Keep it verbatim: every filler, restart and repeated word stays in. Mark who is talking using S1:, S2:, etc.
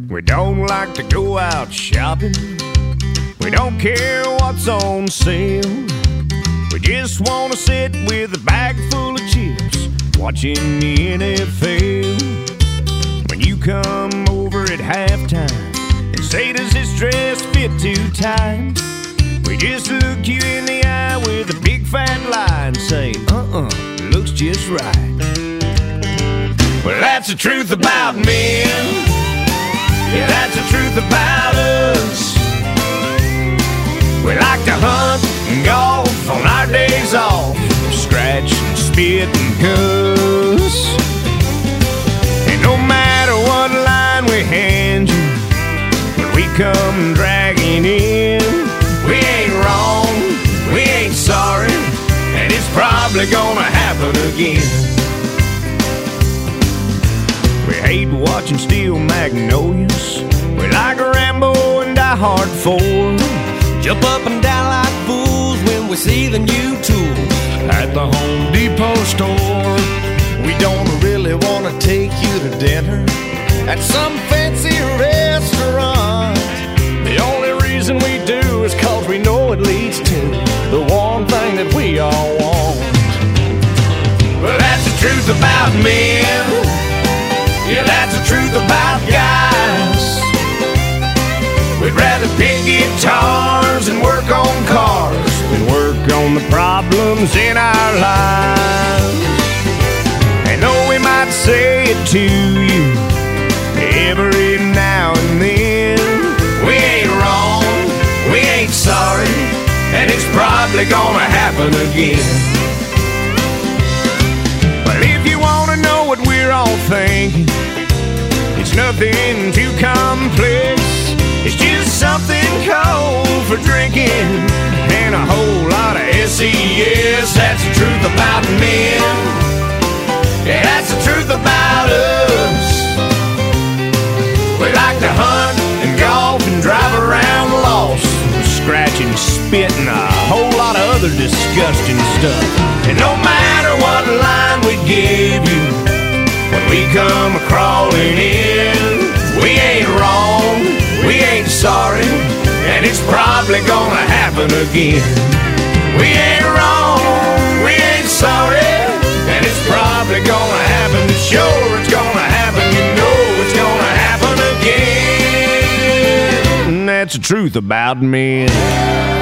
S1: We don't like to go out shopping. We don't care what's on sale. We just want to sit with a bag full of chips, watching the N F L. When you come over at halftime and say, does this dress fit too tight? We just look you in the eye with a big fat lie and say, uh-uh, looks just right. Well, that's the truth about men. Yeah, that's the truth about us. We like to hunt and golf on our days off, scratch and spit and cuss. And no matter what line we hand you, when we come dragging in, we ain't wrong, we ain't sorry, and it's probably gonna happen again. We hate watching Steel Magnolias. We like Rambo and Die Hard four.
S2: Jump up and down like fools when we see the new tools
S3: at the Home Depot store.
S2: We don't really want to take you to dinner at some fancy restaurant.
S3: The only reason we do is cause we know it leads to the one thing that we all want.
S1: Well, that's the truth about men. Yeah, that's the truth about guys. We'd rather pick guitars and work on cars than work on the problems in our lives. And though we might say it to you every now and then, we ain't wrong, we ain't sorry, and it's probably gonna happen again. But if you wanna know what we're all thinking, it's nothing too complex. It's just something cold for drinking and a whole lot of S E S. That's the truth about men. Yeah, that's the truth about us. We like to hunt and golf and drive around lost, scratch and spit and a whole lot of other disgusting stuff. And no matter what line we give you, when we come crawling in, we ain't wrong, we ain't sorry, and it's probably gonna happen again. We ain't wrong, we ain't sorry, and it's probably gonna happen. Sure, it's gonna happen, you know it's gonna happen again. And that's the truth about men.